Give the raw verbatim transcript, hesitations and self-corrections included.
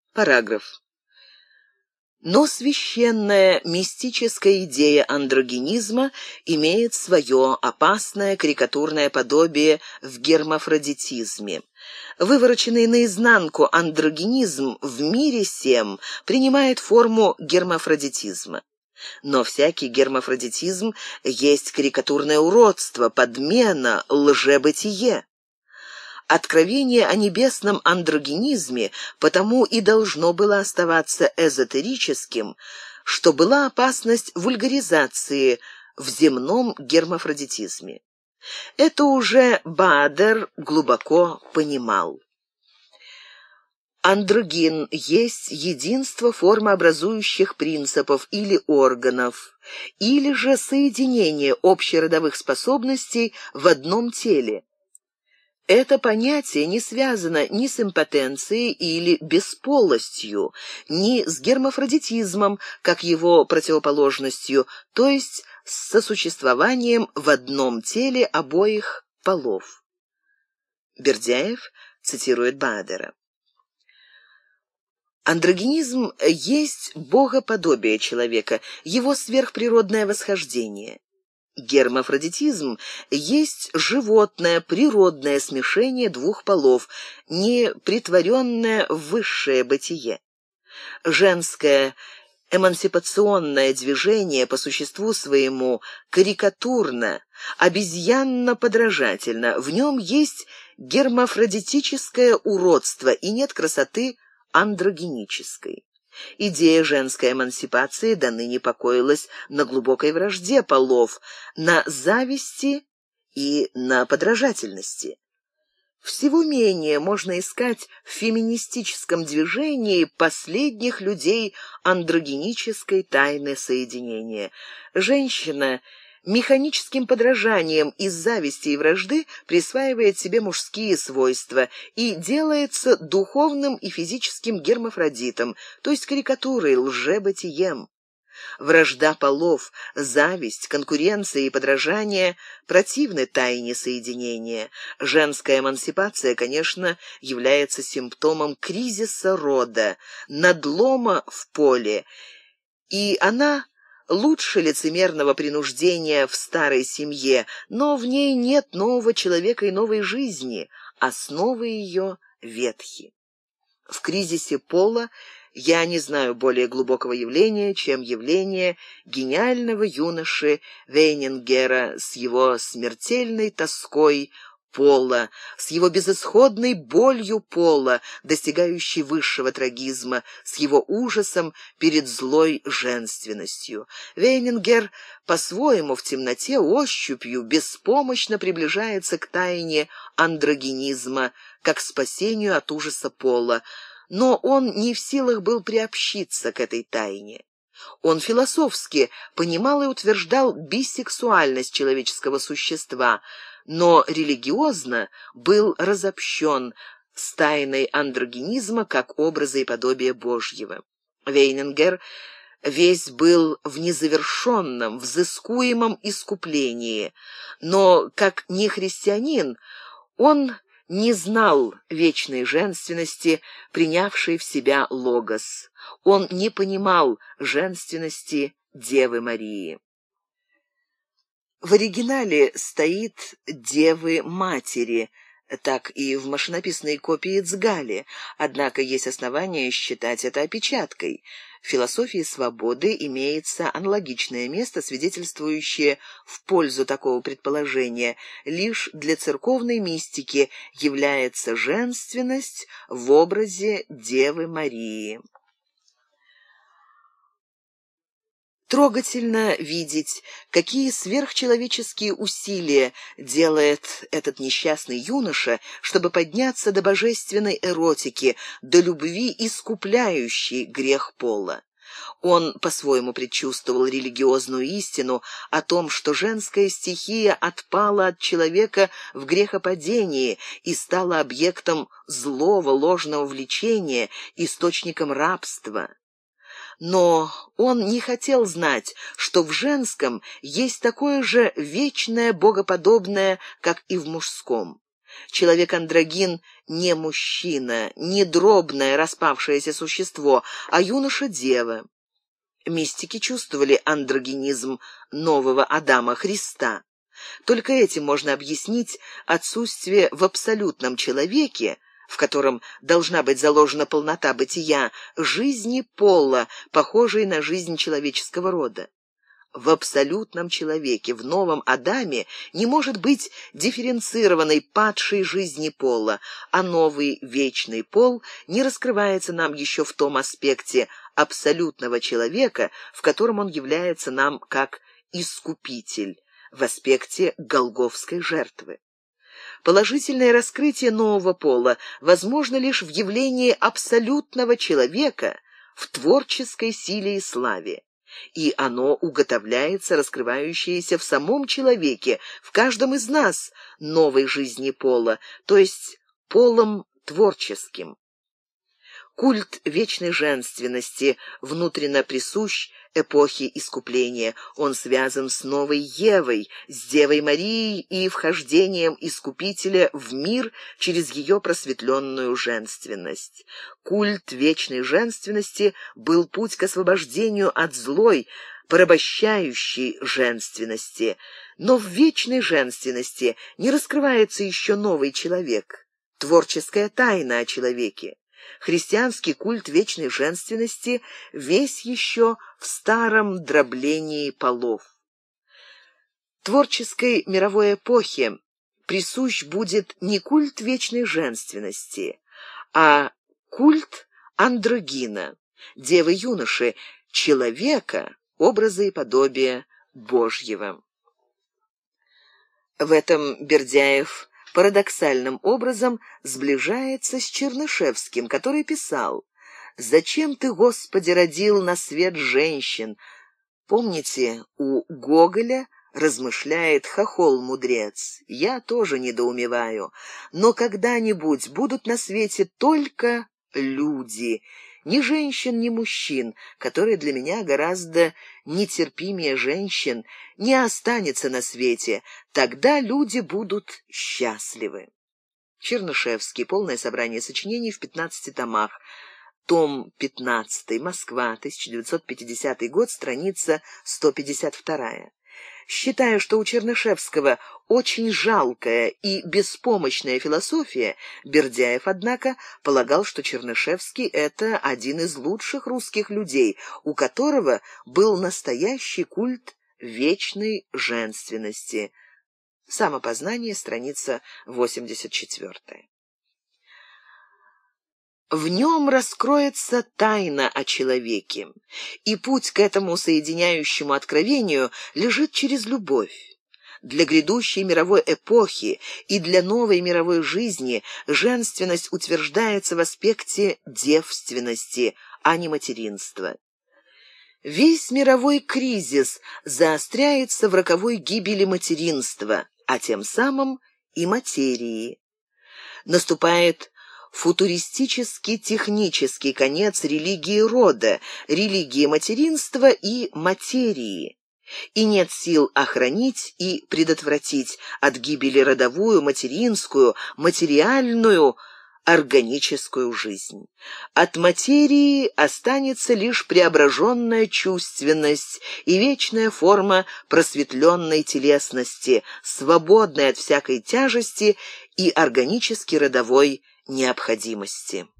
Параграф. Но священная мистическая идея андрогинизма имеет свое опасное карикатурное подобие в гермафродитизме. Вывороченный наизнанку андрогинизм в мире сем принимает форму гермафродитизма. Но всякий гермафродитизм есть карикатурное уродство, подмена, лжебытие. Откровение о небесном андрогинизме потому и должно было оставаться эзотерическим, что была опасность вульгаризации в земном гермафродитизме. Это уже Баадер глубоко понимал. Андрогин есть единство формообразующих принципов или органов, или же соединение общеродовых способностей в одном теле. Это понятие не связано ни с импотенцией или бесполостью, ни с гермафродитизмом, как его противоположностью, то есть с сосуществованием в одном теле обоих полов. Бердяев цитирует Баадера. Андрогинизм есть богоподобие человека, его сверхприродное восхождение. Гермафродитизм есть животное, природное смешение двух полов, не претворенное в высшее бытие. Женское эмансипационное движение по существу своему карикатурно, обезьянно-подражательно, в нем есть гермафродитическое уродство и нет красоты андрогинической. Идея женской эмансипации до ныне покоилась на глубокой вражде полов, на зависти и на подражательности. Всего менее можно искать в феминистическом движении последних людей андрогинической тайны соединения. Женщина механическим подражанием из зависти и вражды присваивает себе мужские свойства и делается духовным и физическим гермафродитом, то есть карикатурой, лжебытием. Вражда полов, зависть, конкуренция и подражание противны тайне соединения. Женская эмансипация, конечно, является симптомом кризиса рода, надлома в поле, и она лучше лицемерного принуждения в старой семье, но в ней нет нового человека и новой жизни, основы ее ветхи. В кризисе пола я не знаю более глубокого явления, чем явление гениального юноши Вейнингера с его смертельной тоской пола, с его безысходной болью пола, достигающей высшего трагизма, с его ужасом перед злой женственностью. Вейнингер по-своему в темноте ощупью беспомощно приближается к тайне андрогинизма, как к спасению от ужаса пола, но он не в силах был приобщиться к этой тайне. Он философски понимал и утверждал бисексуальность человеческого существа, но религиозно был разобщен с тайной андрогинизма как образа и подобия Божьего. Вейнингер весь был в незавершенном, взыскуемом искуплении, но, как нехристианин, он не знал вечной женственности, принявшей в себя логос. Он не понимал женственности Девы Марии. В оригинале стоит «Девы Матери», так и в машинописной копии Цгали, однако есть основания считать это опечаткой. В философии свободы имеется аналогичное место, свидетельствующее в пользу такого предположения. Лишь для церковной мистики является женственность в образе Девы Марии. Трогательно видеть, какие сверхчеловеческие усилия делает этот несчастный юноша, чтобы подняться до божественной эротики, до любви, искупляющей грех пола. Он по-своему предчувствовал религиозную истину о том, что женская стихия отпала от человека в грехопадении и стала объектом злого ложного влечения, источником рабства. Но он не хотел знать, что в женском есть такое же вечное богоподобное, как и в мужском. Человек-андрогин не мужчина, не дробное распавшееся существо, а юноша-дева. Мистики чувствовали андрогинизм нового Адама Христа. Только этим можно объяснить отсутствие в абсолютном человеке, в котором должна быть заложена полнота бытия, жизни пола, похожей на жизнь человеческого рода. В абсолютном человеке, в новом Адаме, не может быть дифференцированной падшей жизни пола, а новый вечный пол не раскрывается нам еще в том аспекте абсолютного человека, в котором он является нам как искупитель, в аспекте голгофской жертвы. Положительное раскрытие нового пола возможно лишь в явлении абсолютного человека в творческой силе и славе. И оно уготовляется, раскрывающееся в самом человеке, в каждом из нас, новой жизни пола, то есть полом творческим. Культ вечной женственности внутренно присущ эпохе искупления. Он связан с новой Евой, с Девой Марией и вхождением Искупителя в мир через ее просветленную женственность. Культ вечной женственности был путь к освобождению от злой, порабощающей женственности. Но в вечной женственности не раскрывается еще новый человек, творческая тайна о человеке. Христианский культ вечной женственности весь еще в старом дроблении полов. Творческой мировой эпохе присущ будет не культ вечной женственности, а культ андрогина, девы-юноши, человека, образа и подобия Божьего. В этом Бердяев парадоксальным образом сближается с Чернышевским, который писал: «Зачем ты, Господи, родил на свет женщин?» Помните, у Гоголя размышляет хохол-мудрец: «Я тоже недоумеваю, но когда-нибудь будут на свете только люди, ни женщин, ни мужчин, которые для меня гораздо нетерпимее женщин, не останется на свете, тогда люди будут счастливы». Чернышевский. Полное собрание сочинений в пятнадцати томах. Том пятнадцатый. Москва. тысяча девятьсот пятидесятый год. Страница сто пятьдесят вторая. Считая, что у Чернышевского очень жалкая и беспомощная философия, Бердяев, однако, полагал, что Чернышевский — это один из лучших русских людей, у которого был настоящий культ вечной женственности. Самопознание, страница восемьдесят четвёртая. В нем раскроется тайна о человеке, и путь к этому соединяющему откровению лежит через любовь. Для грядущей мировой эпохи и для новой мировой жизни женственность утверждается в аспекте девственности, а не материнства. Весь мировой кризис заостряется в роковой гибели материнства, а тем самым и материи. Наступает футуристически-технический конец религии рода, религии материнства и материи, и нет сил охранить и предотвратить от гибели родовую, материнскую, материальную, органическую жизнь. От материи останется лишь преображенная чувственность и вечная форма просветленной телесности, свободная от всякой тяжести и органически родовой необходимости.